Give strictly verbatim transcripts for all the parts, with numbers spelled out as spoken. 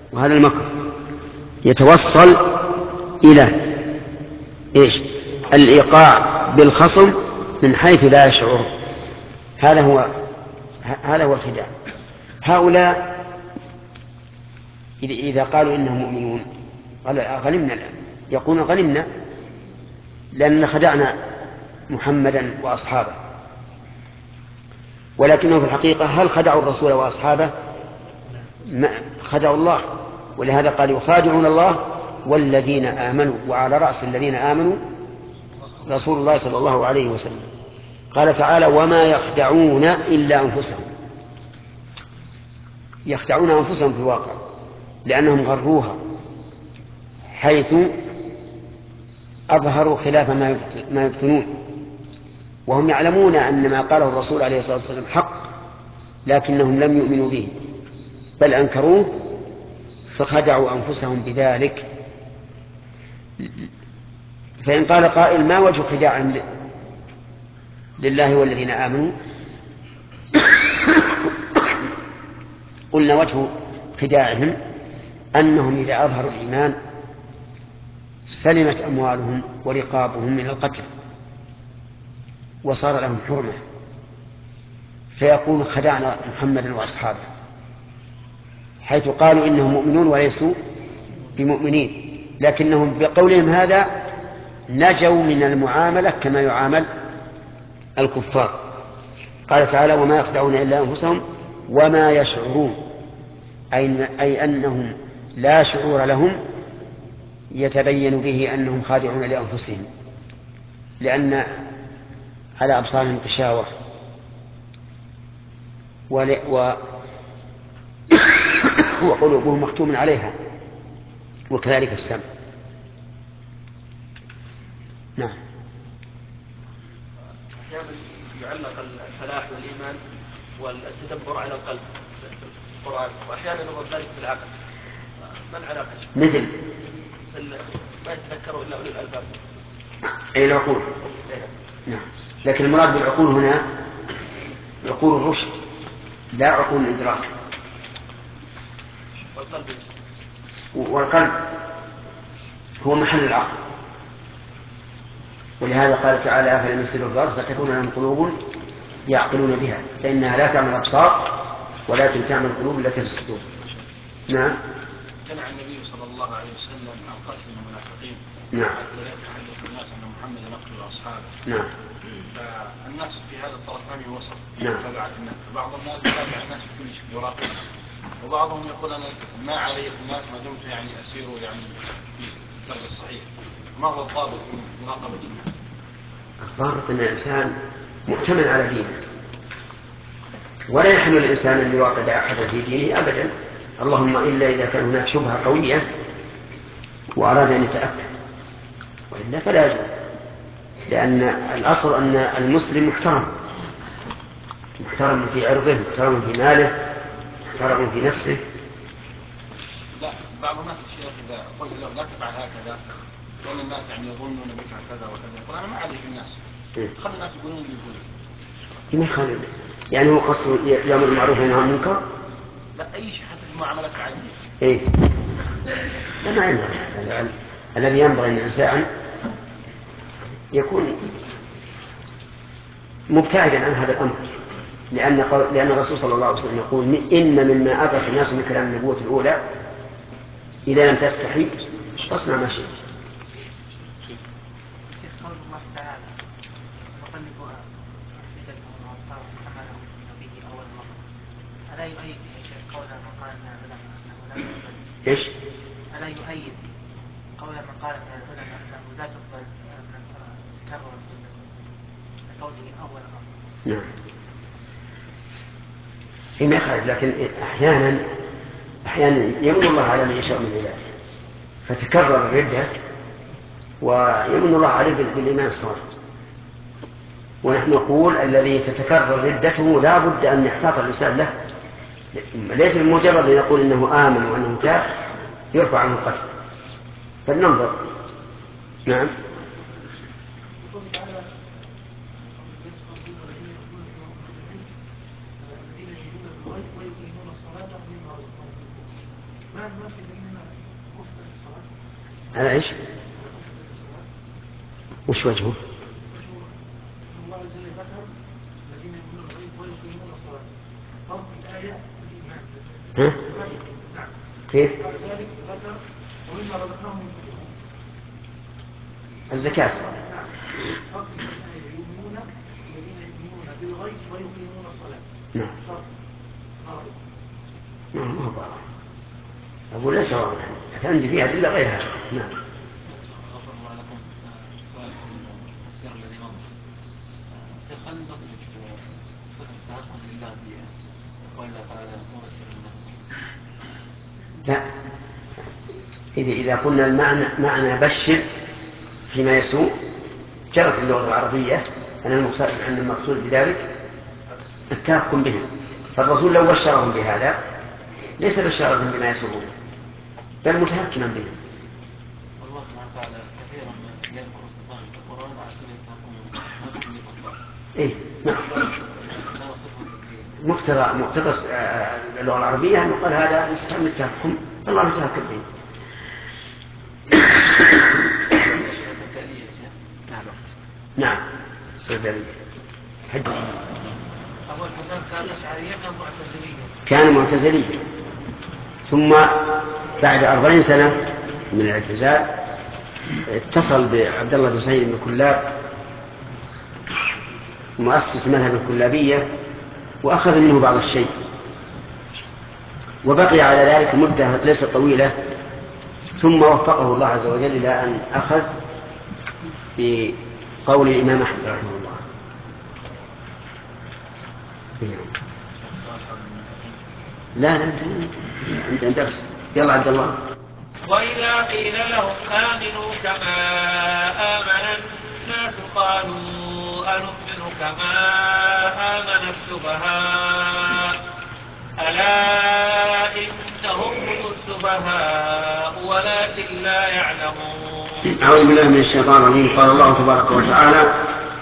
وهذا المكر يتوصل إلى إيش؟ الإيقاع بالخصم من حيث لا يشعر. هذا هو هذا هو الخداع. هؤلاء إذا قالوا إنهم مؤمنون قال غنمنا الآن، يقولون غنمنا لأننا خدعنا محمدا وأصحابه، ولكنه في الحقيقة هل خدعوا الرسول وأصحابه؟ خدعوا الله، ولهذا قال يخادعون الله والذين آمنوا، وعلى رأس الذين آمنوا رسول الله صلى الله عليه وسلم. قال تعالى وما يخدعون إلا أنفسهم، يخدعون أنفسهم في الواقع لأنهم غروها حيث أظهروا خلاف ما يبطنون، وهم يعلمون أن ما قاله الرسول عليه الصلاة والسلام حق، لكنهم لم يؤمنوا به بل أنكروه فخدعوا أنفسهم بذلك. فإن قال قائل ما وجه خداع لله والذين آمنوا؟ قلنا وجه خداعهم أنهم إذا أظهروا الإيمان سلمت أموالهم ورقابهم من القتل وصار لهم حرمة، فيقول خدعنا محمدا وأصحابه، حيث قالوا إنهم مؤمنون وليسوا بمؤمنين، لكنهم بقولهم هذا نجوا من المعاملة كما يعامل الكفار. قال تعالى وما يخدعون إلا أنفسهم وما يشعرون، أي أنهم لا شعور لهم يتبين به أنهم خادعون لأنفسهم، لأن على أبصارهم غشاوة و... وقلوبهم مختوم عليها، وكذلك السمع. نعم. أحيانا يعلق الفلاح والإيمان والتدبر على القلب في القرآن، وأحيانا يظهر ذلك في العقل. ما العلاقة؟ مثل ما يتذكروا إلا أولي الألباب. أي العقول. نعم. لكن المراد بالعقول هنا عقول الرشد لا عقول الإدراك. والقلب والقلب هو محل العقل، ولهذا قال تعالى أفلم يسيروا في الأرض فتكون لهم قلوب يعقلون بها فإنها لا تعمل الأبصار ولكن تعمل القلوب التي في الصدور. نعم. جمع النبي صلى الله عليه وسلم عن قتل المنافقين. نعم. حتى لا يتحدث الناس أن محمد يقتل أصحابه. نعم. فالناس في هذا الطرفان وسط. نعم. تبعت الناس، بعض الناس يتابع الناس في كل شيء يراقب، وبعضهم يقول أنا ما علي الناس ما دمت يعني أسير يعني في الدرب الصحيح. ما هو الضابط من مراقبة الناس؟ الضابط أن الإنسان مؤتمن على دينه، ولا يحمل الإنسان أن يراقب أحدا في دينه أبدا، اللهم إلا إذا كان هناك شبهة قوية وأراد أن يتأكد، وإلا فلا يجوز، لأن الأصل أن المسلم محترم، محترم في عرضه، محترم في ماله، محترم في نفسه. لا، بعض الناس الشيخ إذا قلت له لا تفعل هكذا لأن الناس يعني يظنون بك كذا وكذا، يقول أنا ما علي في الناس، خلي الناس يقولون اللي يقولون. ما يخالف، يعني هو قصده يأمر بالمعروف وينهى عن المنكر؟ لا، أي شيء حتى في المعاملات العادية. إيه؟ لا، ما ينبغي. الذي ينبغي أن الإنسان يكون مبتعدا عن هذا الأمر، لأن لأن الرسول صلى الله عليه وسلم يقول إن مما أدرك الناس من كلام النبوة الأولى إذا لم تستحي فاصنع ما شئت. ألا يؤيد يا شيخ قول من قال من العلماء أنه إيش؟ ألا يؤيد قول من قال من العلماء أنه لا تقبل من كرر لقوله أول أمر؟ نعم. ما يخالف، لكن أحيانا أحيانا يمن الله على من يشاء من عباده فتكرر الردة ويمن الله عليه بالإيمان الصالح، ونحن نقول الذي تتكرر ردته لا بد أن يحتاط الإنسان له، ليس بمجرد أن يقول إنه آمن وأنه تاب يرفع عنه القتل، فلننظر. نعم. على ايش؟ وش وجهه؟ الله عز وجل ذكر الذين يؤمنون بالغيب ويقيمون الصلاة. فرق الآية بالإيمان. ها؟ نعم. كيف؟ بعد ذلك ذكر ومما رزقناهم ينفقون. الزكاة. نعم. فرق الآية يؤمنون الذين يؤمنون بالغيب ويقيمون الصلاة. نعم. فرق. فرق. نعم ما هو بعض. أقول ليس واضح. عندي فيها إلا غير هذا. نعم. غفر الله لكم. سؤال في السر الذي مضى. هل نطلق صفة التحكم لله بقول الله تعالى مبشر المنافقين؟ لا. إذا إذا قلنا المعنى معنى بشر فيما يسوء جرت اللغة العربية أن المقصود أن المقصود بذلك التحكم بهم. فالرسول لو بشرهم بهذا ليس بشرهم بما يسوءون بل متحكما بهم. الله سبحانه وتعالى كثيرا ما يذكر الصفات في القرآن على سبيل التحكم بالكفار. إيه نعم. مقتضى مقتضى اللغة العربية أنه قال هذا يستعمل التحكم الله يتحكم به. نعم صدري حد أول حسن كان أشعريا أم معتزليا؟ كان معتزليا ثم بعد أربعين سنة من الاعتزال اتصل بعبد الله بن سعيد بن كلاب مؤسس مذهب الكلابية وأخذ منه بعض الشيء وبقي على ذلك مدة ليست طويلة ثم وفقه الله عز وجل إلى أن أخذ بقول الإمام أحمد رحمه الله. لا لا انت انت درس يلا عبد الله. وإذا قيل لهم آمنوا كما آمن الناس قالوا أنؤمن كما آمن السفهاء ألا إنهم هم السفهاء ولكن لا يعلمون. أعوذ بالله من الشيطان الرجيم. قال الله تبارك وتعالى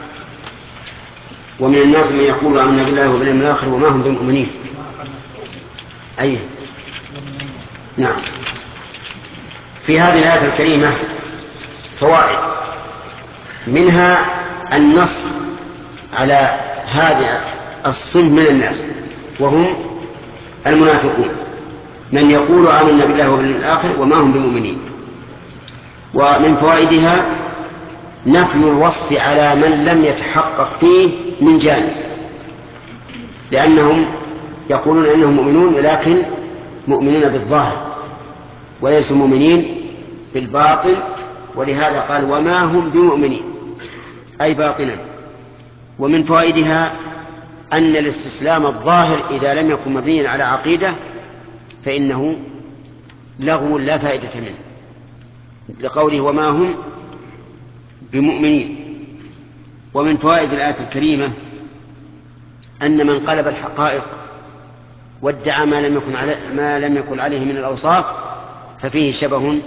ومن الناس من يقول آمنا بالله وباليوم الآخر وما هم بمؤمنين. أي نعم. في هذه الآية الكريمة فوائد منها النص على هذا الصنف من الناس وهم المنافقون من يقول آمنا بالله وباليوم الآخر وما هم بمؤمنين. ومن فوائدها نفي الوصف على من لم يتحقق فيه من جانب لأنهم يقولون أنهم مؤمنون ولكن مؤمنون بالظاهر وليسوا مؤمنين بالباطن ولهذا قال وما هم بمؤمنين أي باطنا. ومن فوائدها أن الاستسلام الظاهر إذا لم يكن مبنيا على عقيدة فإنه لغو لا فائدة منه لقوله وما هم بمؤمنين. ومن فوائد الآية الكريمة أن من قلب الحقائق وادعى ما لم يكن عليه, ما لم يكن عليه من الأوصاف ففيه شبه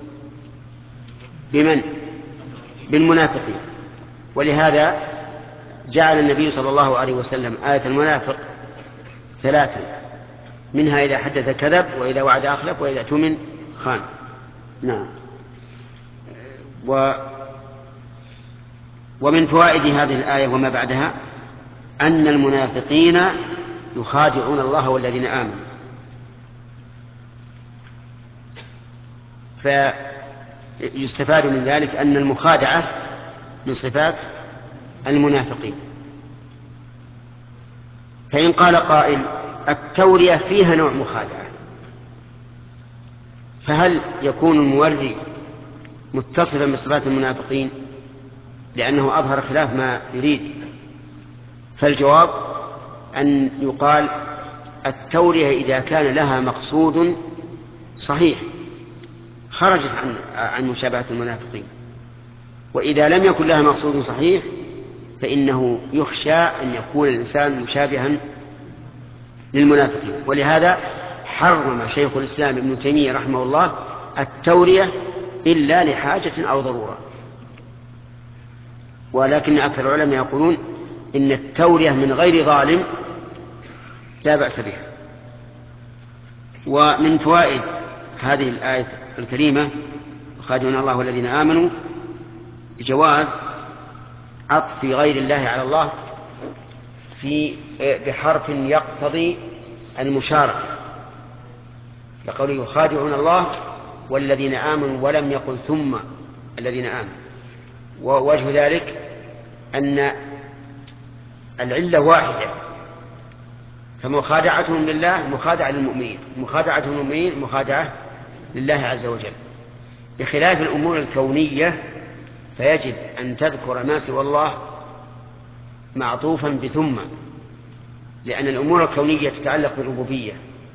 بمن بالمنافقين. ولهذا جعل النبي صلى الله عليه وسلم آية المنافق ثلاثا منها إذا حدث كذب وإذا وعد أخلف وإذا اؤتمن خان. نعم. و ومن فوائد هذه الآية وما بعدها أن المنافقين يخادعون الله والذين آمنوا فيستفاد من ذلك أن المخادعة من صفات المنافقين. فإن قال قائل التورية فيها نوع مخادعة فهل يكون الموري متصفا بصفات المنافقين لأنه أظهر خلاف ما يريد؟ فالجواب أن يقال التورية إذا كان لها مقصود صحيح خرجت عن, عن مشابهة المنافقين وإذا لم يكن لها مقصود صحيح فإنه يخشى أن يكون الإنسان مشابها للمنافقين. ولهذا حرم شيخ الإسلام ابن تيمية رحمه الله التورية إلا لحاجة أو ضرورة. ولكن أكثر العلماء يقولون إن التورية من غير ظالم لا بأس بها. ومن فوائد هذه الآية الكريمة يخادعون الله والذين آمنوا بجواز عطف غير الله على الله في بحرف يقتضي المشاركة، لقوله يخادعون الله والذين آمنوا ولم يقل ثم الذين آمنوا. ووجه ذلك أن العلة واحدة، فمخادعتهم لله مخادعة للمؤمنين، مخادعة المؤمنين مخادعة لله عز وجل، بخلاف الأمور الكونية فيجب أن تذكر ما سوى الله معطوفا بثم، لأن الأمور الكونية تتعلق بالربوبية،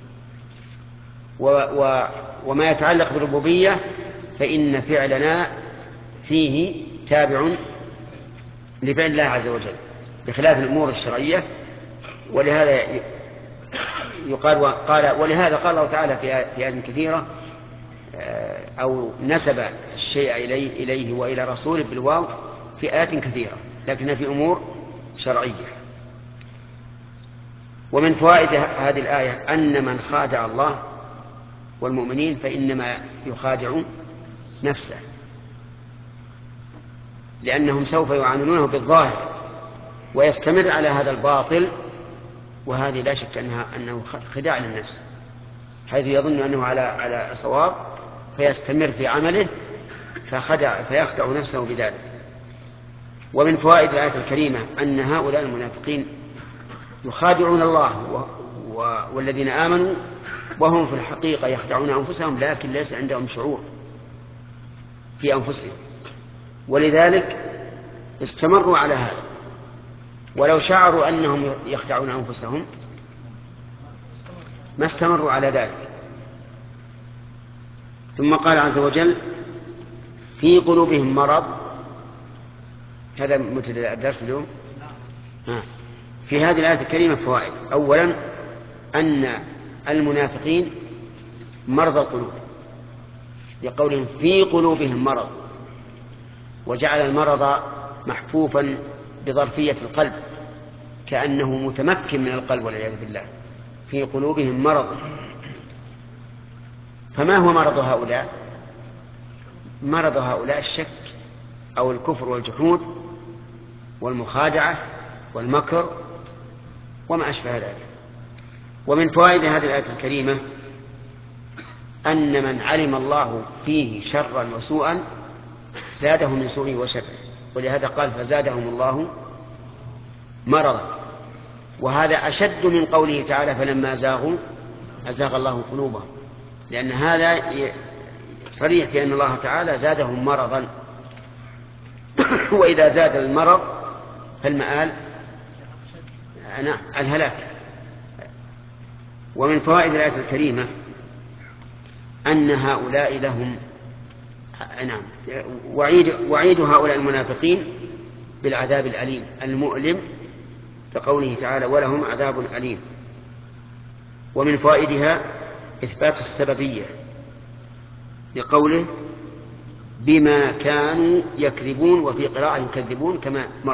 و و وما يتعلق بالربوبية فإن فعلنا فيه تابع لفعل الله عز وجل، بخلاف الأمور الشرعية. ولهذا يقال قال ولهذا قال الله تعالى في آيات كثيرة أو نسب الشيء إليه, إليه وإلى رسوله بالواو في آيات كثيرة، لكنها في أمور شرعية. ومن فوائد هذه الآية أن من خادع الله والمؤمنين فإنما يخادع نفسه، لأنهم سوف يعاملونه بالظاهر ويستمر على هذا الباطل، وهذه لا شك أنها أنه خداع للنفس، حيث يظن أنه على على صواب فيستمر في عمله فخدع فيخدع نفسه بذلك. ومن فوائد الآية الكريمة أن هؤلاء المنافقين يخادعون الله و... و... والذين آمنوا وهم في الحقيقة يخدعون أنفسهم، لكن ليس عندهم شعور في أنفسهم، ولذلك استمروا على هذا. ولو شعروا أنهم يخدعون أنفسهم ما استمروا على ذلك. ثم قال عز وجل في قلوبهم مرض، هذا مبتدأ الدرس اليوم. في هذه الآية الكريمة فوائد. أولا أن المنافقين مرضى القلوب، لقولهم في قلوبهم مرض، وجعل المرض محفوفا بظرفية القلب كأنه متمكن من القلب والعياذ بالله. في قلوبهم مرض. فما هو مرض هؤلاء؟ مرض هؤلاء الشك أو الكفر والجحود والمخادعة والمكر وما أشبه ذلك. ومن فوائد هذه الآية الكريمة أن من علم الله فيه شرا وسوءا زاده من سوءه وشره، ولهذا قال فزادهم الله مرضا، وهذا أشد من قوله تعالى فلما زاغوا أزاغ الله قلوبهم، لأن هذا صريح في أن الله تعالى زادهم مرضا وإذا زاد المرض فالمآل نعم الهلاك. ومن فوائد الآية الكريمة أن هؤلاء لهم نعم وعيد, وعيد هؤلاء المنافقين بالعذاب الأليم المؤلم كقوله تعالى ولهم عذاب أليم. ومن فوائدها إثبات السببية لقوله بما كانوا يكذبون، وفي قراءة يكذبون كما مر،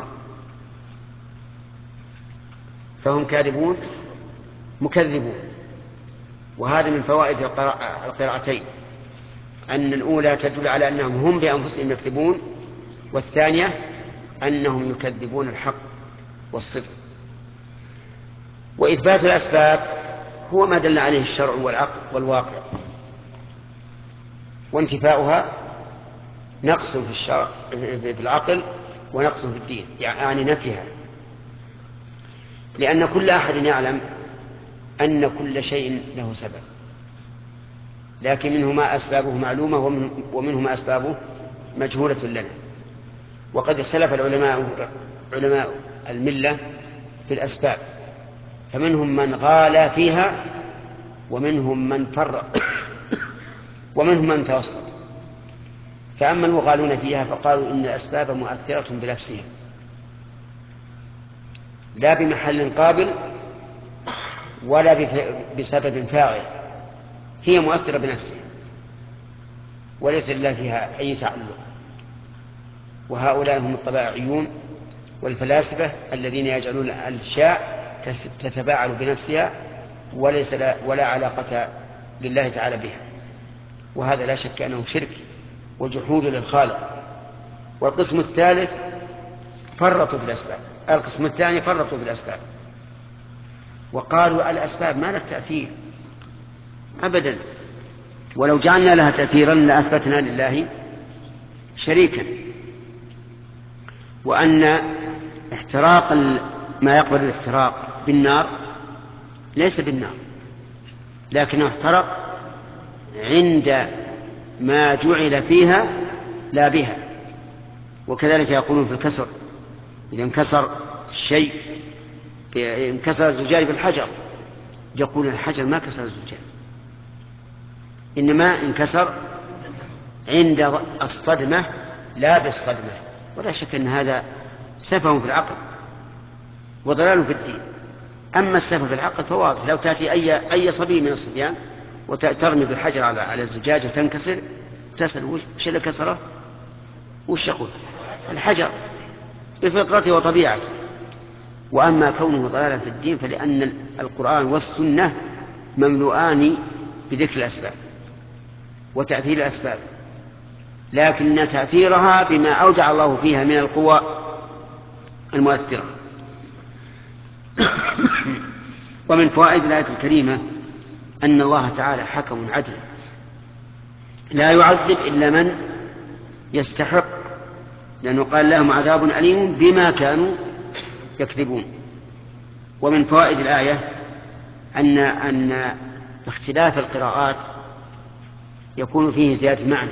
فهم كاذبون مكذبون. وهذا من فوائد القراءتين، أن الأولى تدل على أنهم هم بأنفسهم يكذبون، والثانية أنهم يكذبون الحق والصدق. وإثبات الأسباب هو ما دل عليه الشرع والعقل والواقع، وانتفاؤها نقص في الشرع في العقل ونقص في الدين، يعني نفيها، لأن كل أحد يعلم أن كل شيء له سبب، لكن منه ما أسبابه معلومة ومنه ما أسبابه مجهولة لنا. وقد اختلف العلماء علماء الملة في الأسباب، فمنهم من غالى فيها ومنهم من فرق ومنهم من توسط. فأما المغالون فيها فقالوا إن الأسباب مؤثرة بنفسها لا بمحل قابل ولا بسبب فاعل، هي مؤثرة بنفسها وليس لله فيها أي تعلق. وهؤلاء هم الطبائعيون والفلاسفة الذين يجعلون الأشياء تتفاعل بنفسها وليس ولا علاقة لله تعالى بها. وهذا لا شك أنه شرك وجحود للخالق. والقسم الثالث فرطوا بالأسباب، القسم الثاني فرطوا بالأسباب وقالوا الأسباب ما لها تأثير أبدا، ولو جعلنا لها تأثيرا لأثبتنا لله شريكا، وأن احتراق ما يقبل الاحتراق بالنار ليس بالنار، لكنه احترق عند ما جعل فيها لا بها. وكذلك يقولون في الكسر، إذا انكسر الشيء، انكسر الزجاج بالحجر، يقول الحجر ما كسر الزجاج، إنما انكسر عند الصدمة لا بالصدمة. ولا شك أن هذا سفه في العقل وضلال في الدين. أما السفه في العقل فواضح، لو تأتي أي, أي صبي من الصبيان وترمي بالحجر على, على الزجاج وتنكسر، تسأل وش اللي كسره؟ وش يقول؟ الحجر بفطرته وطبيعته. وأما كونه ضلالا في الدين فلأن القرآن والسنة مملوءان بذكر الأسباب وتأثير الأسباب، لكن تأثيرها بما أودع الله فيها من القوى المؤثرة. ومن فوائد الآية الكريمة أن الله تعالى حكم عدل لا يعذب إلا من يستحق، لأنه قال لهم عذاب أليم بما كانوا يكذبون. ومن فوائد الآية أن أن اختلاف القراءات يكون فيه زيادة معنى،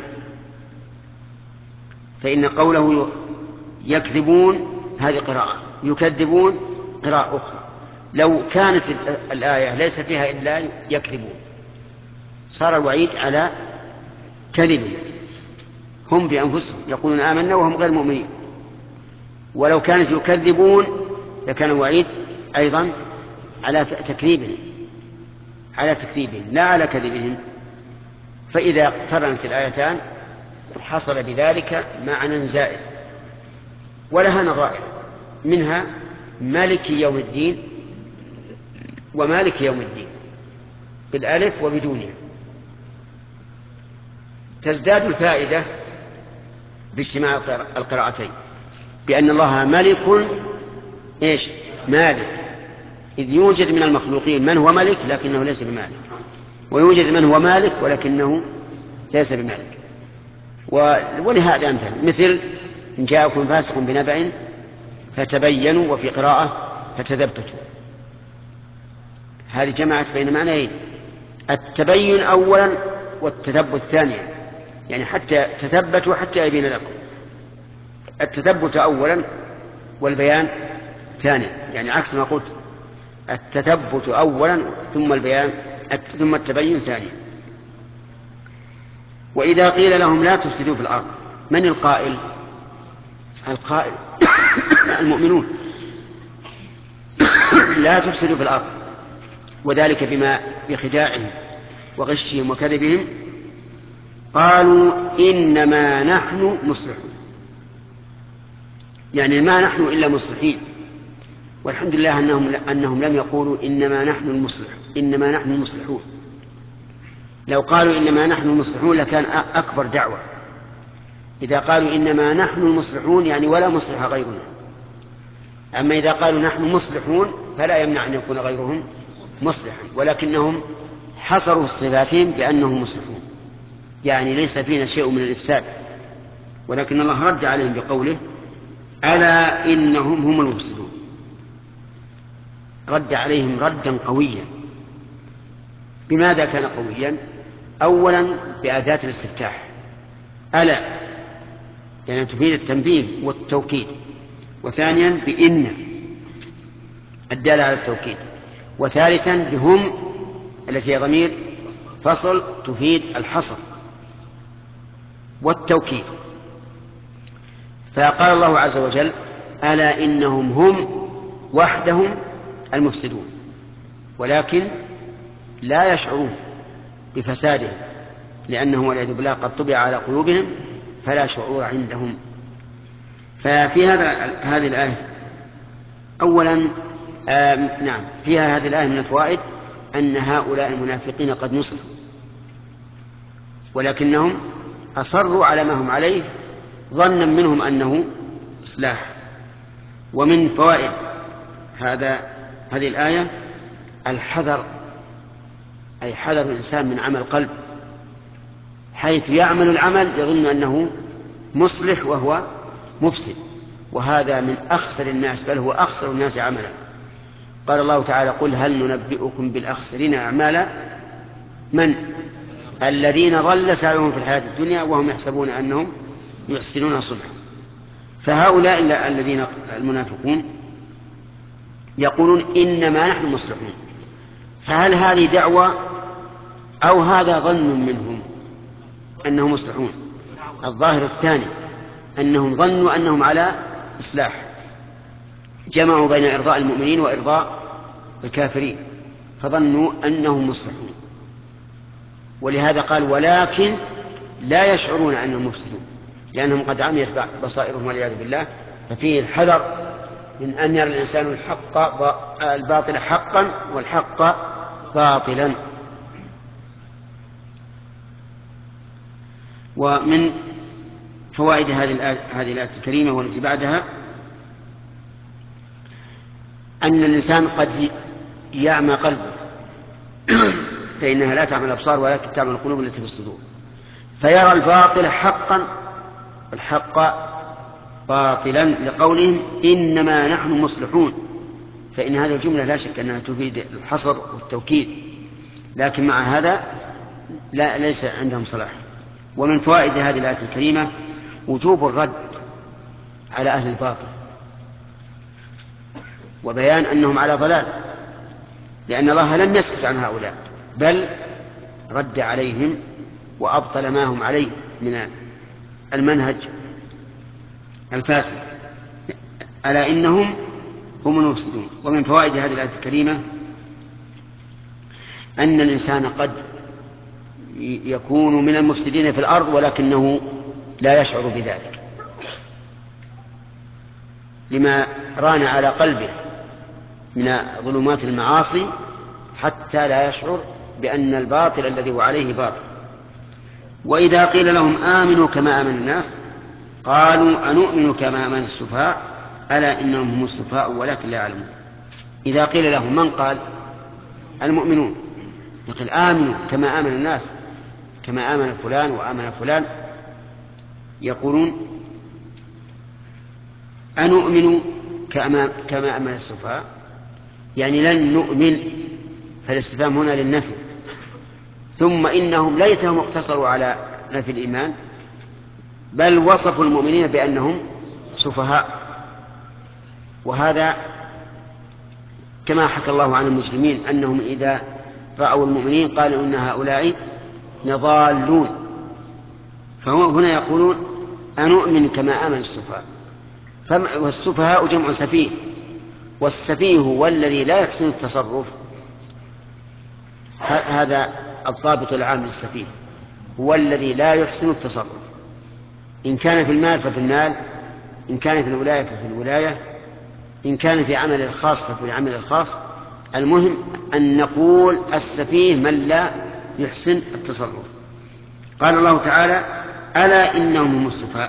فإن قوله يكذبون هذه قراءة، يكذبون قراءة أخرى. لو كانت الآية ليس فيها إلا يكذبون صار الوعيد على كذبهم، هم بأنفسهم يقولون آمنا وهم غير مؤمنين. ولو كانت يكذبون لكان الوعيد أيضا على تكذيبهم على تكذيبهم لا على كذبهم. فإذا اقترنت الآيتان حصل بذلك معنى زائد. ولها نظائر، منها مالك يوم الدين ومالك يوم الدين بالألف وبدونها، تزداد الفائدة باجتماع القراءتين، بأن الله ملك إيش؟ مالك، إذ يوجد من المخلوقين من هو ملك لكنه ليس بمالك، ويوجد من هو مالك ولكنه ليس بمالك. ولهذا أمثل، مثل إن جاءكم فاسق بنبأ فتبينوا، وفي قراءة فتثبتوا. هذه جمعت بين معنيين، التبين أولا والتثبت ثانيا، يعني حتى تثبتوا حتى يبين لكم. التثبت أولا والبيان ثانيا، يعني عكس ما قلت، التثبت أولا ثم البيان ثم التبين ثانيا. وإذا قيل لهم لا تفسدوا في الأرض، من القائل؟ القائل المؤمنون لا تفسدوا في الأرض، وذلك بما بخداعهم وغشهم وكذبهم قالوا إنما نحن مصلحون، يعني ما نحن إلا مصلحين. والحمد لله أنهم, أنهم لم يقولوا إنما نحن المصلح إنما نحن المصلحون. لو قالوا إنما نحن المصلحون لكان أكبر دعوة. إذا قالوا إنما نحن المصلحون يعني ولا مصلح غيرنا. أما إذا قالوا نحن مصلحون فلا يمنع أن يكون غيرهم مصلحا، ولكنهم حصروا الصفاتين بأنهم مصلحون، يعني ليس فينا شيء من الإفساد. ولكن الله رد عليهم بقوله ألا إنهم هم المفسدون، رد عليهم ردا قويا. بماذا كان قويا؟ أولا بأداة الاستفتاح ألا، يعني تفيد التنبيه والتوكيد، وثانيا بإن الدالة على التوكيد، وثالثا بهم التي هي ضمير فصل تفيد الحصر والتوكيد. فقال الله عز وجل ألا إنهم هم وحدهم المفسدون، ولكن لا يشعرون بفسادهم لأنهم والعياذ بالله قد طبع على قلوبهم فلا شعور عندهم. ففي هذا هذه الآية أولا نعم فيها هذه الآية من الفوائد أن هؤلاء المنافقين قد نصفوا، ولكنهم أصروا على ما هم عليه ظنا منهم أنه إصلاح. ومن فوائد هذا هذه الآية الحذر، أي حذر الإنسان من عمل قلب، حيث يعمل العمل يظن أنه مصلح وهو مفسد، وهذا من أخسر الناس، بل هو أخسر الناس عملا. قال الله تعالى: قل هل ننبئكم بالأخسرين أعمالا؟ من؟ الذين ضل سعيهم في الحياة الدنيا وهم يحسبون أنهم يحسنون صنعا. فهؤلاء الذين المنافقون يقولون إنما نحن مصلحون. فهل هذه دعوة أو هذا ظن منهم أنهم مصلحون؟ الظاهر الثاني، أنهم ظنوا أنهم على إصلاح، جمعوا بين إرضاء المؤمنين وإرضاء الكافرين، فظنوا أنهم مصلحون. ولهذا قال: ولكن لا يشعرون أنهم مفسدون، لأنهم قد عميت بصائرهم والعياذ بالله. ففيه الحذر من أن يرى الإنسان الحق الباطل حقا والحق باطلا. ومن فوائد هذه هذه الآية الكريمة والتي بعدها أن الإنسان قد يعمى قلبه فإنها لا تعمل الأبصار ولكن تعمل القلوب التي في الصدور، فيرى الباطل حقا والحق باطلا، لقولهم إنما نحن مصلحون. فإن هذه الجملة لا شك أنها تفيد الحصر والتوكيد، لكن مع هذا لا ليس عندهم صلاح. ومن فوائد هذه الآية الكريمة وجوب الرد على أهل الباطل، وبيان أنهم على ضلال، لأن الله لم يسكت عن هؤلاء بل رد عليهم وأبطل ما هم عليه من المنهج الفاسد. ألا إنهم هم المفسدون. ومن فوائد هذه الآية الكريمة أن الإنسان قد يكون من المفسدين في الأرض ولكنه لا يشعر بذلك، لما ران على قلبه من ظلمات المعاصي حتى لا يشعر بأن الباطل الذي هو عليه باطل. وإذا قيل لهم آمنوا كما آمن الناس قالوا أنؤمن كما آمن السفهاء ألا إنهم هم السفهاء ولكن لا يعلمون. إذا قيل لهم، من قال؟ المؤمنون. يقول آمنوا كما آمن الناس، كما آمن فلان وآمن فلان. يقولون أنؤمن كما آمن السفهاء، يعني لن نؤمن، فالاستفهام هنا للنفي. ثم إنهم ليتهم اقتصروا على نفي الإيمان، بل وصفوا المؤمنين بأنهم سفهاء. وهذا كما حكى الله عن المجرمين أنهم إذا رأوا المؤمنين قالوا إن هؤلاء لضالون. فهنا يقولون أنؤمن كما آمن السفهاء. والسفهاء جمع سفيه، والسفيه هو الذي لا يحسن التصرف. هذا الضابط العام للسفيه، هو الذي لا يحسن التصرف، إن كان في المال ففي المال، إن كان في الولاية ففي الولاية، إن كان في عمل الخاص ففي العمل الخاص. المهم أن نقول السفيه من لا يحسن التصرف. قال الله تعالى: ألا إنهم هم السفهاء،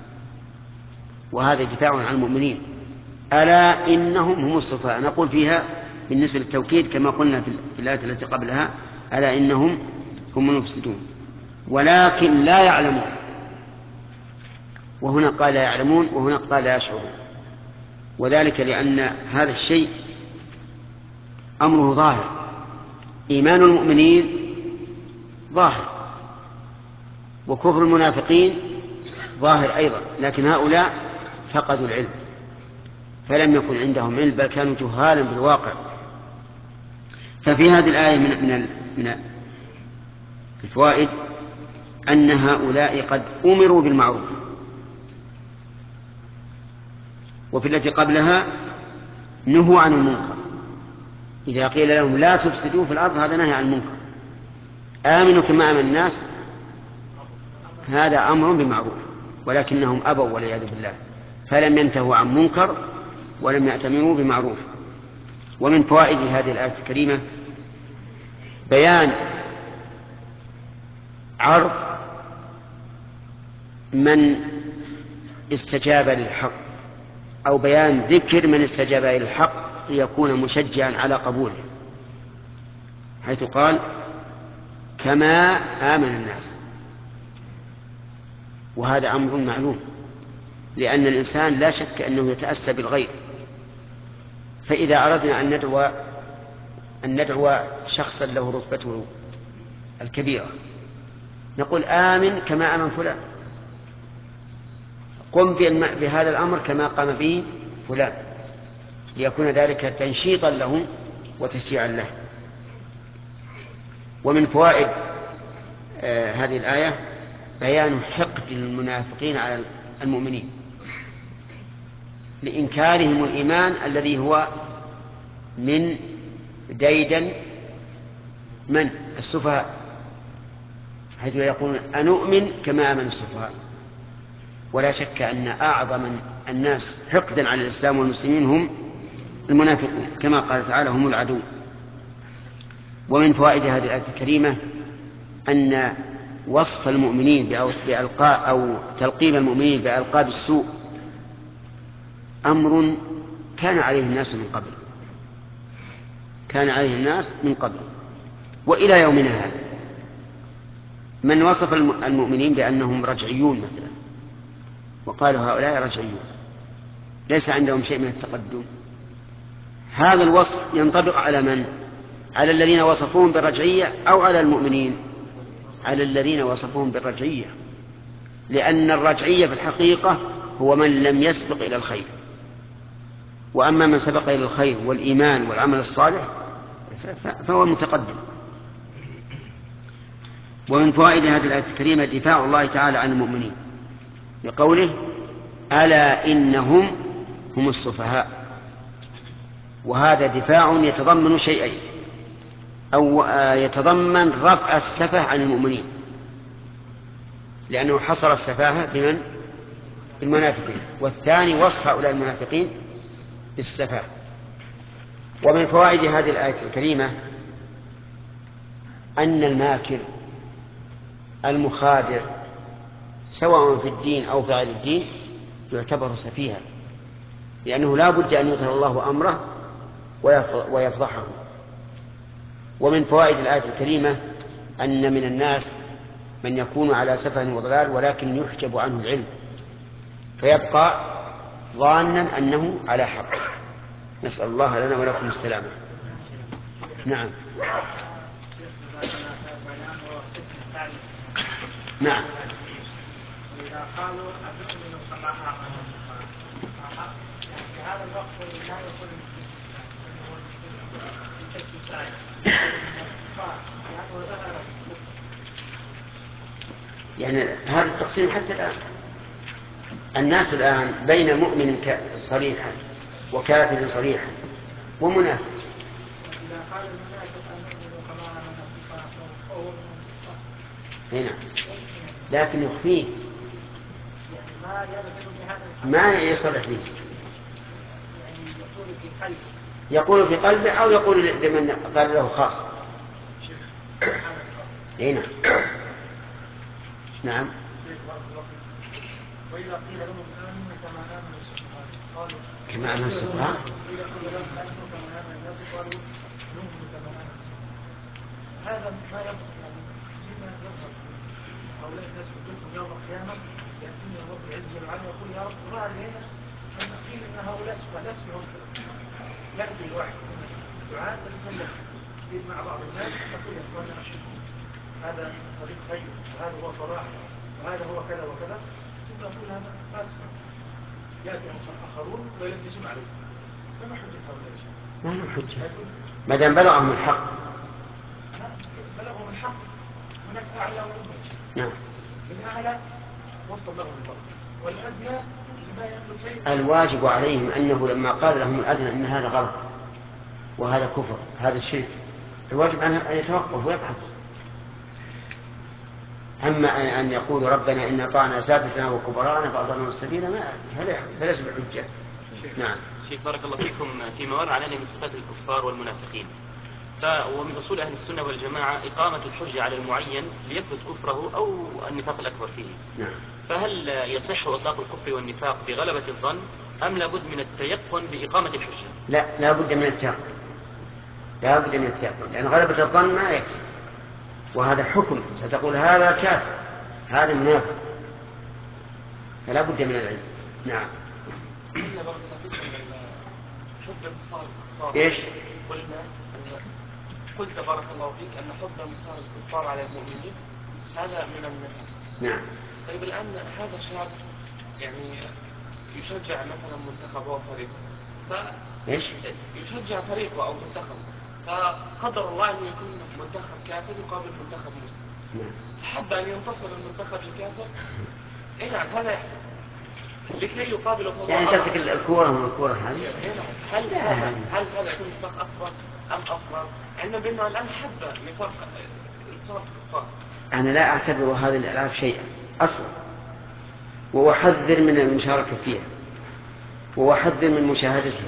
وهذا دفاع عن المؤمنين. ألا إنهم هم السفهاء، نقول فيها بالنسبة للتوكيد كما قلنا في الآية التي قبلها: ألا إنهم هم المفسدون ولكن لا يعلمون. وهنا قال لا يعلمون وهنا قال لا يشعرون، وذلك لأن هذا الشيء أمره ظاهر. إيمان المؤمنين ظاهر، وكفر المنافقين ظاهر أيضا، لكن هؤلاء فقدوا العلم، فلم يكن عندهم علم، بل كانوا جهالا بالواقع. ففي هذه الآية من من من الفوائد أن هؤلاء قد أمروا بالمعروف، وفي التي قبلها نهوا عن المنكر. إذا قيل لهم لا تفسدوا في الأرض هذا نهي عن المنكر. آمنوا كما آمن الناس هذا أمر بالمعروف، ولكنهم أبوا والعياذ بالله، فلم ينتهوا عن منكر ولم يأتمروا بمعروف. ومن فوائد هذه الآية الكريمة بيان عرض من استجاب للحق، أو بيان ذكر من استجاب للحق ليكون مشجعا على قبوله، حيث قال كما آمن الناس. وهذا أمر معلوم، لأن الإنسان لا شك أنه يتأسى بالغير. فإذا أردنا أن ندعو أن ندعو شخصا له رتبته الكبيرة نقول آمن كما آمن فلان، قم بهذا الأمر كما قام به فلان، ليكون ذلك تنشيطا له وتشجيعا له. ومن فوائد آه هذه الآية بيان حقد المنافقين على المؤمنين لإنكارهم الإيمان الذي هو من ديدن من السفهاء، حيث يقولون أنؤمن كما آمن السفهاء. ولا شك أن أعظم الناس حقدا على الإسلام والمسلمين هم المنافقون، كما قال تعالى هم العدو. ومن فوائد هذه الآية الكريمة أن وصف المؤمنين بألقاب أو تلقيب المؤمنين بألقاب السوء أمر كان عليه الناس من قبل، كان عليه الناس من قبل وإلى يومنا هذا. من وصف المؤمنين بأنهم رجعيون مثلا وقالوا هؤلاء رجعيون ليس عندهم شيء من التقدم، هذا الوصف ينطبق على من؟ على الذين وصفوهم بالرجعية أو على المؤمنين؟ على الذين وصفوهم بالرجعية، لأن الرجعية في الحقيقة هو من لم يسبق إلى الخير، وأما من سبق إلى الخير والإيمان والعمل الصالح فهو المتقدم. ومن فوائد هذه الآية الكريمة دفاع الله تعالى عن المؤمنين بقوله ألا إنهم هم السفهاء. وهذا دفاع يتضمن شيئين، أو يتضمن رفع السفه عن المؤمنين، لأنه حصر السفاهة بمن؟ المنافقين، والثاني وصف هؤلاء المنافقين بالسفه. ومن فوائد هذه الآية الكريمة أن الماكر المخادع سواء في الدين أو في غير الدين يعتبر سفيها، لأنه لا بد أن يظهر الله أمره ويفضحه. ومن فوائد الآية الكريمة أن من الناس من يكون على سفه وضلال ولكن يحجب عنه العلم فيبقى ظانا أنه على حق. نسأل الله لنا ولكم السلامة. نعم نعم إذا قالوا أنؤمن كما آمن في هذا الوقت لا يكون يعني هذا التقسيم حتى الآن الناس الآن بين مؤمن صريحا وكافر صريحا ومنافق. إذا قال المنافق أنؤمن كما آمن فهو هنا لكن يخفيه، ما يدخل بهذا ما يصلح فيه، يعني يقول في قلبه يقول في قلبه أو يقول لمن قال له خاصة. هنا نعم. وإذا قيل لهم آمنوا كما آمن السفهاء قالوا كما آمن السفهاء وإذا قيل لهم آمنوا كما آمن الناس قالوا نؤمن كما آمن السفهاء. هذا ما يظهر يعني فيما يظهر هؤلاء الناس كلهم يوم القيامة يأتيني الله بعز وجل يقول يا رب ظهر لنا المسكين أن هؤلاء سفهاء اسمهم يأتي الواحد من الدعاء يتكلم مع بعض الناس يقول يا إخوانا هذا طريق خير وهذا هو صلاح وهذا هو كذا وكذا، ثم يقول هذا ما تسمع. يأتي آخرون ويلبسون عليه، فما حجة هؤلاء الشيء؟ ما له حجة ما دام بلغهم الحق. بلغهم الحق هناك أعلى وأدنى. نعم. الأعلى وصل لهم البر والأدنى لما يملك. الواجب عليهم أنه لما قال لهم الأدنى أن هذا غلط وهذا كفر هذا الشرك، الواجب أن يتوقف ويبحث. أما أن يقول ربنا إن أطعنا سادتنا وكبراءنا فأضلنا السبيل ما فليس بحجة. نعم. شيخ بارك الله فيكم، فيما مر علينا من صفات الكفار والمنافقين ومن أصول أهل السنة والجماعة إقامة الحجة على المعين ليثبت كفره أو النفاق الأكبر فيه. نعم. فهل يصح إطلاق الكفر والنفاق بغلبة الظن أم لابد من التيقن بإقامة الحجة؟ لا، لا بد من التيقن، لا بد من التيقن، لأن غلبة الظن ما يكفي، وهذا حكم ستقول هذا كافر هذا منافق، فلا بد من العلم. نعم. ايش؟ قلنا قلت بارك الله فيك ان حب انتصار الكفار على المؤمنين هذا من النفاق. نعم. طيب الان هذا الشاب يعني يشجع مثلا منتخب او فريق ف ايش؟ يشجع فريقه او منتخب، فقدر الله انه يكون منتخب كافر يقابل منتخب مسلم. نعم. حب ان ينتصر المنتخب الكافر، اي نعم هذا يحصل لكي يقابل هو يعني تمسك الكورة من الكورة هذه. هل هذا هل هذا يكون نفاق اكبر ام اصغر؟ علما بانه الان حب نفاق انتصار الكفار. أنا لا أعتبر هذه الألعاب شيئا أصلا، وأحذر من المشاركة فيها وأحذر من مشاهدتها،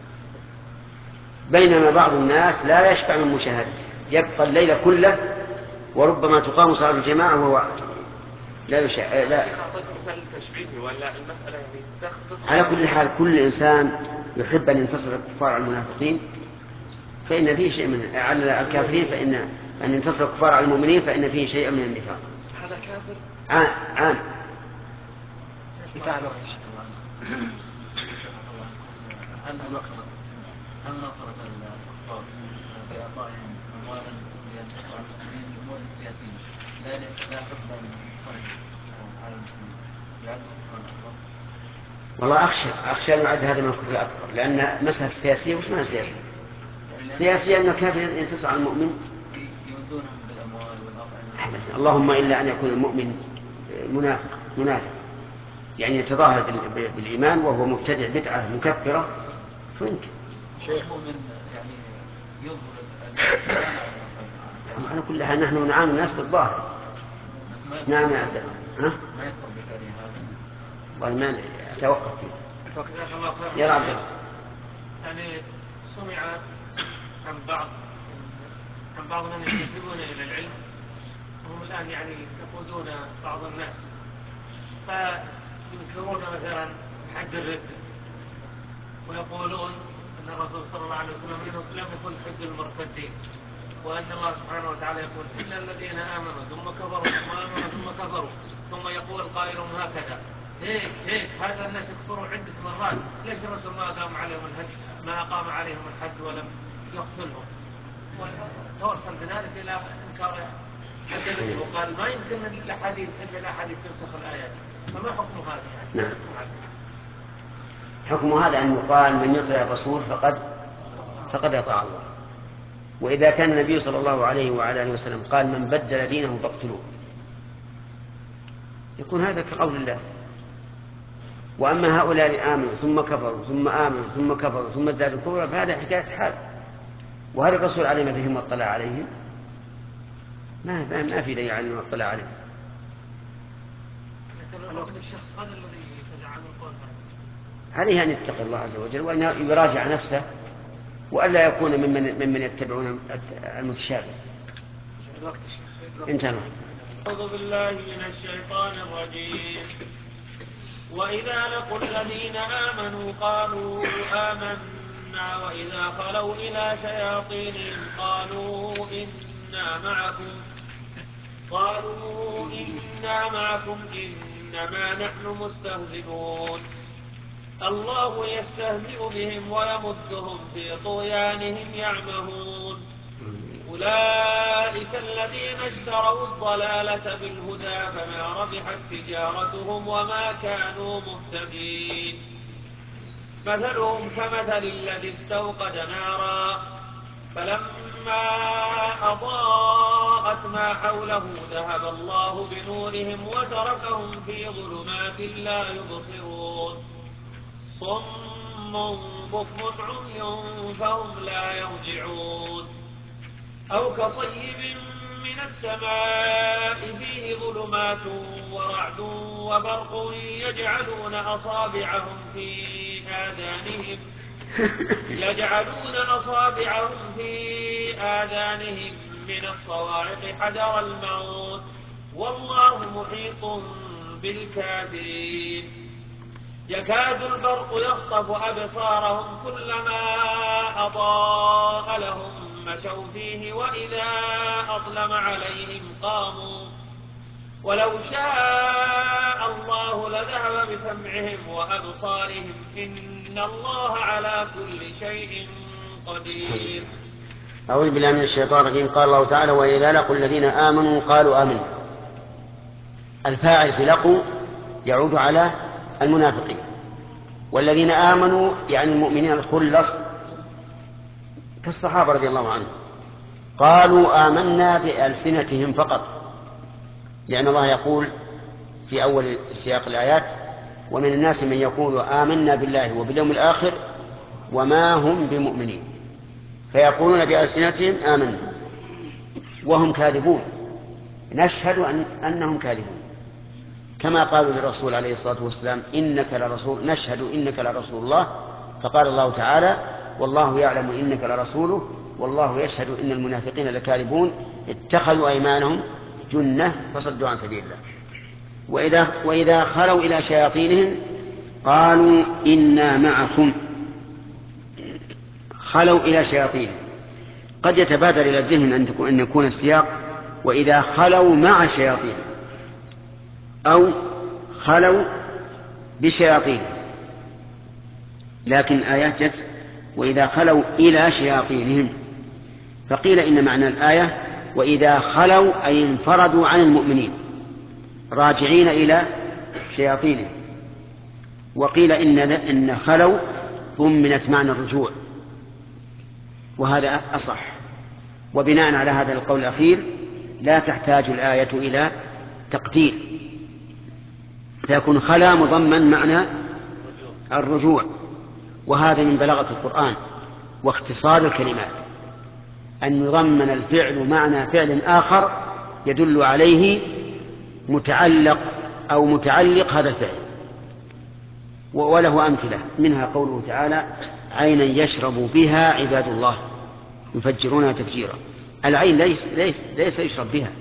بينما بعض الناس لا يشبع من مشاهدتها، يبقى الليل كله وربما تقام صلاة الجماعة وهو لا يشاء. لا. ولا المسألة يعني على كل حال كل إنسان يحب أن ينتصر الكفار على المنافقين فإن فيه شيء من على الكافرين، فإن أن ينتصر الكفار على المؤمنين فإن فيه شيء من النفاق. هذا كافر عام عام مثال هل نصرت هل نصرت الكفار بإعطائهم أموالا لينتصروا على المسلمين بأمور سياسية لا لا حبا صحيح على المسلمين يعد كفرا أكبر؟ والله أخشى أخشى أن يعد هذا من الكفر الأكبر، لأن مسألة السياسية وش معنى سياسية؟ سياسية أن الكافر ينتصر على المؤمن يمدونهم بالأموال والأطعمة. اللهم إلا أن يكون المؤمن منافق منافق يعني يتظاهر بالإيمان وهو مبتدع بدعة مكفرة فيمكن شيء مؤمن يعني يظهر على كل حال نحن نعامل الناس بالظاهر. نعم يا عبد الله. ها؟ ما يكفر بكاره هذا. والله ما أتوقف فيه. يا عبد الله. يعني سمع عن بعض عن بعض من ينتسبون إلى العلم وهم الآن يعني يقودون بعض الناس فينكرون مثلا حد الردة ويقولون أن الرسول صلى الله عليه وسلم لم يكن حد المرتدين، وأن الله سبحانه وتعالى يقول إلا الذين آمنوا ثم كفروا ثم آمنوا ثم كفروا، ثم يقول قائلهم هكذا هيك هيك هذا الناس يكفروا عدة مرات، ليش الرسول ما أقام عليهم الحد ما أقام عليهم الحد ولم يقتلهم؟ وتوصل بذلك إلى إنكار حد، وقال ما يمكن أن الأحاديث إلا الأحاديث تنسخ الآيات، فما حكم هذا يعني؟ نعم. حكم هذا أن يقال من يطيع الرسول فقد فقد أطاع الله، وإذا كان النبي صلى الله عليه وعلى آله وسلم قال من بدل دينه فاقتلوه يكون هذا كقول الله. وأما هؤلاء آمنوا ثم كفروا ثم آمنوا ثم كفروا ثم ازدادوا كفرا فهذا حكاية حال، وهذا الرسول علم بهم واطلع عليهم؟ ما ما في دليل على أنه اطلع عليهم. الشخص هذا الذي يتجعل القول عليه أن يتقي الله عز وجل وأن يراجع نفسه وألا يكون ممن ممن يتبعون المتشابه. انتهى. أعوذ بالله من الشيطان الرجيم. وإذا لقوا الذين آمنوا قالوا آمنا وإذا خلوا إلى شياطينهم قالوا إنا معكم قالوا إنا معكم إنما نحن مستهزئون الله يستهزئ بهم ويمدهم في طغيانهم يعمهون أولئك الذين اشتروا الضلالة بالهدى فما ربحت تجارتهم وما كانوا مهتدين مثلهم كمثل الذي استوقد نارا فلما أضاءت ما حوله ذهب الله بنورهم وتركهم في ظلمات لا يبصرون صم بكم عمي فهم لا يرجعون أو كصيب من السماء فيه ظلمات ورعد وبرق يجعلون أصابعهم في آذانهم يجعلون أصابعهم في آذانهم من الصواعق حذر الموت والله محيط بالكافرين يكاد البرق يخطف أبصارهم كلما أضاء لهم مشوا فيه وإذا أظلم عليهم قاموا ولو شاء الله لذهب بسمعهم وأبصارهم إن الله على كل شيء قدير. أعوذ بالله من الشيطان الرجيم. قال الله تعالى وإذا لقوا الذين آمنوا قالوا آمنا. الفاعل في لقوا يعود على المنافقين، والذين آمنوا يعني المؤمنين الخلص كالصحابة رضي الله عنهم قالوا آمنا بألسنتهم فقط، لأن الله يقول في أول سياق الآيات ومن الناس من يقول آمنا بالله وباليوم الآخر وما هم بمؤمنين، فيقولون بألسنتهم آمنا وهم كاذبون، نشهد أن أنهم كاذبون، كما قالوا للرسول عليه الصلاة والسلام إنك لرسول نشهد إنك لرسول الله، فقال الله تعالى والله يعلم إنك لرسوله والله يشهد إن المنافقين لكاذبون اتخذوا أيمانهم جنة فصدوا عن سبيل الله. وإذا, وإذا خلوا إلى شياطينهم قالوا إنا معكم. خلوا إلى شياطينهم قد يتبادر إلى الذهن أن يكون السياق وإذا خلوا مع شياطينهم أو خلوا بشياطينهم، لكن الآيات جت وإذا خلوا إلى شياطينهم، فقيل إن معنى الآية وإذا خلوا أي انفردوا عن المؤمنين راجعين إلى شياطينهم، وقيل إن, إن خلوا ضمنت معنى الرجوع، وهذا أصح. وبناء على هذا القول الأخير لا تحتاج الآية إلى تقدير، فيكون خلا مضمن معنى الرجوع، وهذا من بلاغة القرآن واختصار الكلمات أن يضمن الفعل معنى فعل آخر يدل عليه متعلق أو متعلق هذا الفعل. وله أمثلة منها قوله تعالى عينا يشرب بها عباد الله يفجرونها تفجيرا. العين ليس, ليس, ليس يشرب بها،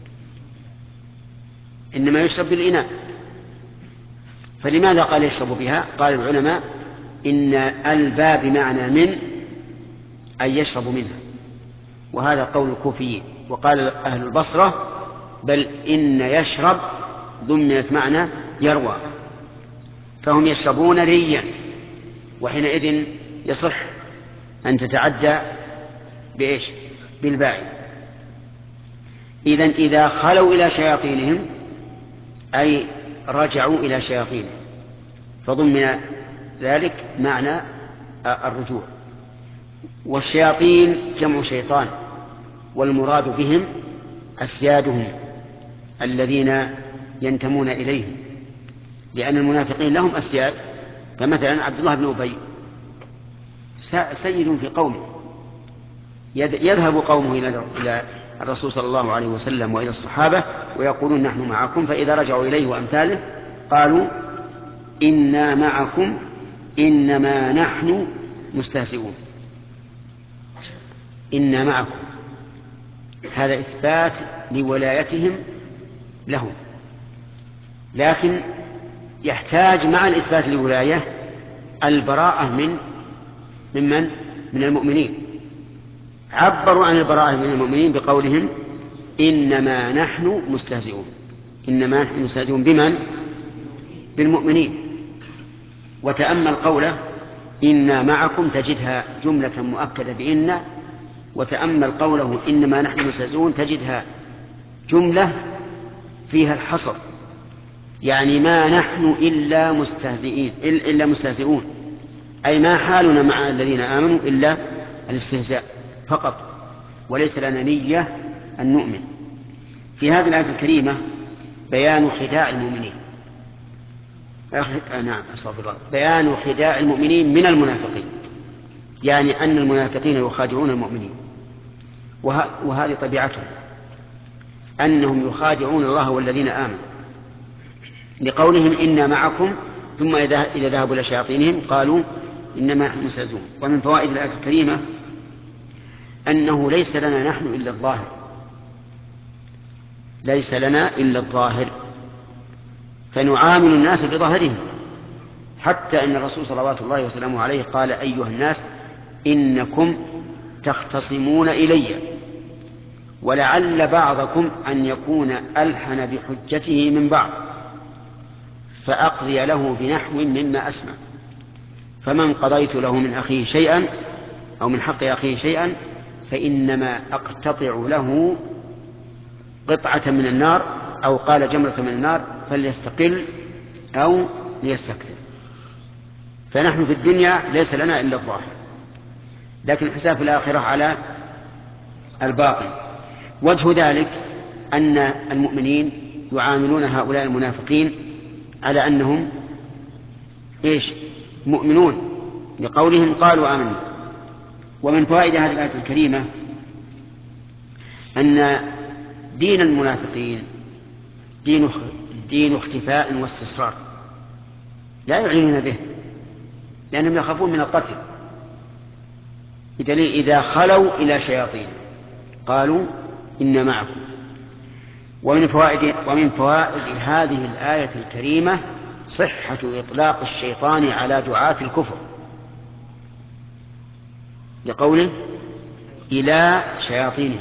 إنما يشرب بالإناء. فلماذا قال يشرب بها؟ قال العلماء إن الباب بمعنى من أن يشرب منها، وهذا قول الكوفيين. وقال أهل البصرة بل إن يشرب ضمنت معنى يروى، فهم يشربون ريا، وحينئذ يصح أن تتعدى بإيش؟ بالباء. إذن إذا خلوا إلى شياطينهم أي رجعوا إلى شياطينهم، فضمن ذلك معنى الرجوع. والشياطين جمع شيطان، والمراد بهم أسيادهم الذين ينتمون إليهم، لأن المنافقين لهم أسياد، فمثلا عبد الله بن أبي سيد في قومه، يذهب قومه إلى الرسول صلى الله عليه وسلم وإلى الصحابة ويقولون نحن معكم، فإذا رجعوا إليه وأمثاله قالوا إنا معكم إنما نحن مستهزئون. إنا معكم هذا إثبات لولايتهم لهم، لكن يحتاج مع الإثبات للولاية البراءة من ممن من المؤمنين. عبروا عن البراءة من المؤمنين بقولهم إنما نحن مستهزئون. إنما نحن مستهزئون بمن؟ بالمؤمنين. وتأمل قوله إنا معكم تجدها جملة مؤكدة بإن، وتأمل قوله إنما نحن مستهزئون تجدها جملة فيها الحصر، يعني ما نحن إلا مستهزئين إلا مستهزئون، أي ما حالنا مع الذين آمنوا إلا الاستهزاء فقط، وليس لنا نية أن نؤمن. في هذه الآية الكريمة بيان خداع المؤمنين، نعم أستغفر الله، بيان خداع المؤمنين من المنافقين، يعني أن المنافقين يخادعون المؤمنين، وه... وهذه طبيعتهم أنهم يخادعون الله والذين آمنوا، لقولهم إنا معكم، ثم إذا ذهبوا إلى شياطينهم قالوا إنما نحن مستهزئون. ومن فوائد الآية الكريمة أنه ليس لنا نحن إلا الظاهر، ليس لنا إلا الظاهر، فنعامل الناس بظاهرهم، حتى إن الرسول صلوات الله وسلامه عليه قال: أيها الناس إنكم تختصمون إلي، ولعل بعضكم أن يكون ألحن بحجته من بعض، فأقضي له بنحو مما أسمع، فمن قضيت له من أخيه شيئا أو من حق أخيه شيئا فإنما أقتطع له قطعة من النار، أو قال جمرة من النار، فليستقل أو ليستكثر. فنحن في الدنيا ليس لنا إلا الظاهر، لكن الحساب في الآخرة على الباطن. وجه ذلك أن المؤمنين يعاملون هؤلاء المنافقين على أنهم إيش؟ مؤمنون، لقولهم قالوا آمنا. ومن فوائد هذه الآية الكريمة أن دين المنافقين دين دين اختفاء واستسرار، لا يعلنون به لأنهم يخافون من القتل، بدليل إذا خلوا إلى شياطين قالوا إن معكم. ومن فوائد ومن فوائد هذه الآية الكريمة صحة إطلاق الشيطان على دعاة الكفر، لقوله إلى شياطينهم.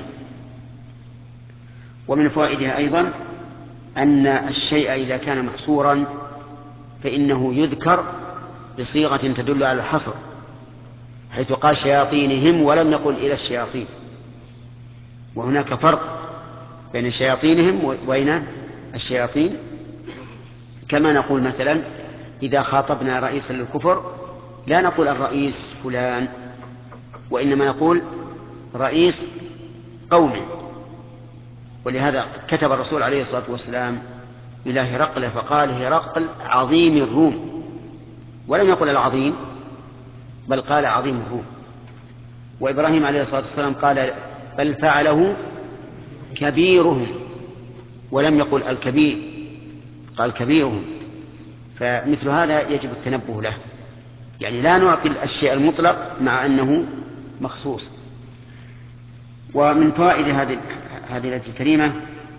ومن فوائدها أيضا أن الشيء إذا كان محصورا فإنه يذكر بصيغة تدل على الحصر، حيث قال شياطينهم ولم يقل إلى الشياطين، وهناك فرق بين شياطينهم وبين الشياطين. كما نقول مثلا إذا خاطبنا رئيسا للكفر لا نقول الرئيس فلان، وإنما نقول رئيس قومه. ولهذا كتب الرسول عليه الصلاة والسلام إلى هرقل فقال: هرقل عظيم الروم، ولم يقل العظيم بل قال عظيم الروم. وإبراهيم عليه الصلاة والسلام قال: بل فعله كبيرهم، ولم يقل الكبير، قال كبيرهم. فمثل هذا يجب التنبه له، يعني لا نعطي الشيء المطلق مع أنه مخصوص. ومن فوائد هذه هذه الآية الكريمة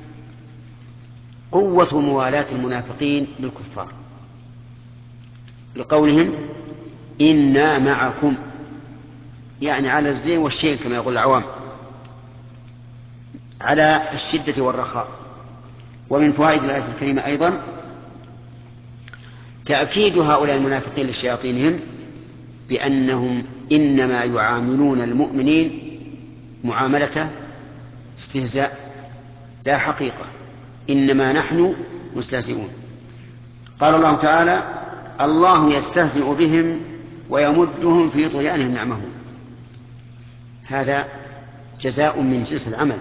قوة موالاة المنافقين بالكفار، لقولهم إنا معكم، يعني على الزين والشين كما يقول العوام، على الشدة والرخاء. ومن فوائد الآية الكريمة أيضا تأكيد هؤلاء المنافقين لشياطينهم بأنهم إنما يعاملون المؤمنين معاملة استهزاء لا حقيقة، إنما نحن مستهزئون. قال الله تعالى: الله يستهزئ بهم ويمدهم في طغيانهم يعمهون. هذا جزاء من جنس العمل،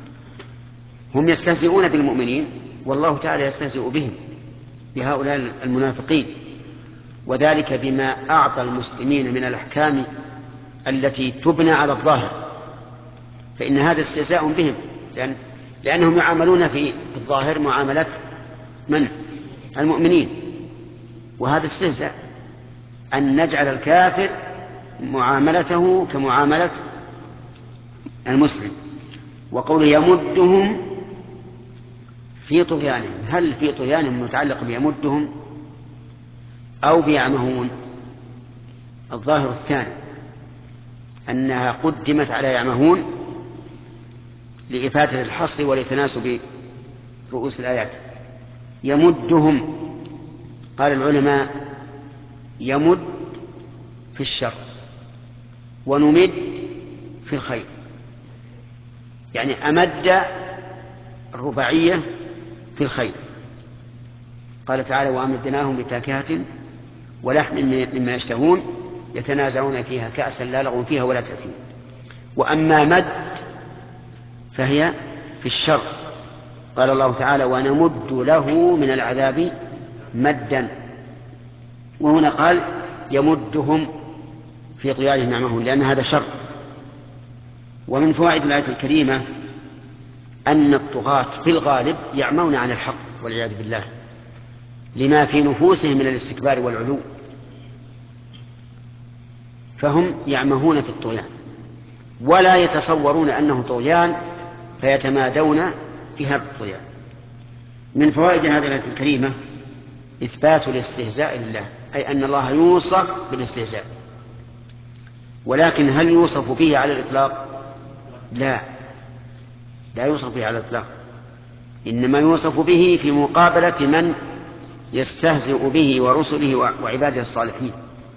هم يستهزئون بالمؤمنين والله تعالى يستهزئ بهم، بهؤلاء المنافقين، وذلك بما أعطى المسلمين من الأحكام التي تبنى على الظاهر، فإن هذا استهزاء بهم، لأن لأنهم يعاملون في الظاهر معاملة من؟ المؤمنين، وهذا استهزاء أن نجعل الكافر معاملته كمعاملة المسلم. وقوله يمدهم في طغيانهم، هل في طغيانهم متعلق بيمدهم أو بيعمهون؟ الظاهر الثاني، أنها قدمت على يعمهون لإفادة الحصر ولتناسب رؤوس الآيات. يمدهم، قال العلماء يمد في الشر ونمد في الخير، يعني أمد الرباعية في الخير. قال تعالى: وأمدناهم بفاكهة ولحم مما يشتهون يتنازعون فيها كأسا لا لغو فيها ولا تأثيم. وأما مد فهي في الشر، قال الله تعالى: ونمد له من العذاب مدا. وهنا قال يمدهم في طغيانهم يعمهون، لأن هذا شر. ومن فوائد الآية الكريمة أن الطغاة في الغالب يعمون عن الحق والعياذ بالله، لما في نفوسهم من الاستكبار والعلو. فهم يعمهون في الطغيان ولا يتصورون أنه طغيان فيتمادون في هذا الطغيان. من فوائد هذه الآية الكريمة إثبات الاستهزاء لله، أي أن الله يوصف بالاستهزاء، ولكن هل يوصف به على الإطلاق؟ لا، لا يوصف به على الإطلاق، إنما يوصف به في مقابلة من يستهزئ به ورسله وعباده الصالحين.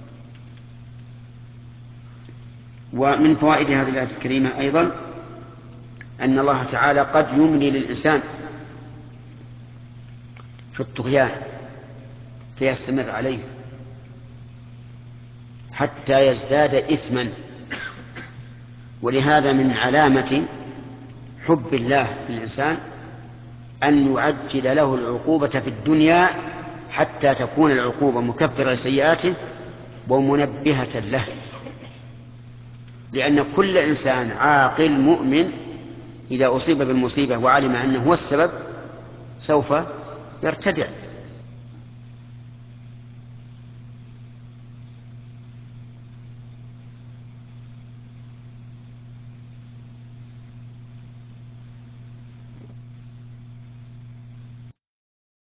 ومن فوائد هذه الآية الكريمة أيضا أن الله تعالى قد يملي للإنسان في الطغيان فيستمر عليه حتى يزداد إثما، ولهذا من علامة حب الله للإنسان أن يعجل له العقوبة في الدنيا حتى تكون العقوبة مكفرة لسيئاته ومنبهة له، لأن كل إنسان عاقل مؤمن إذا أصيب بالمصيبة وعلم أنه هو السبب سوف يرتدع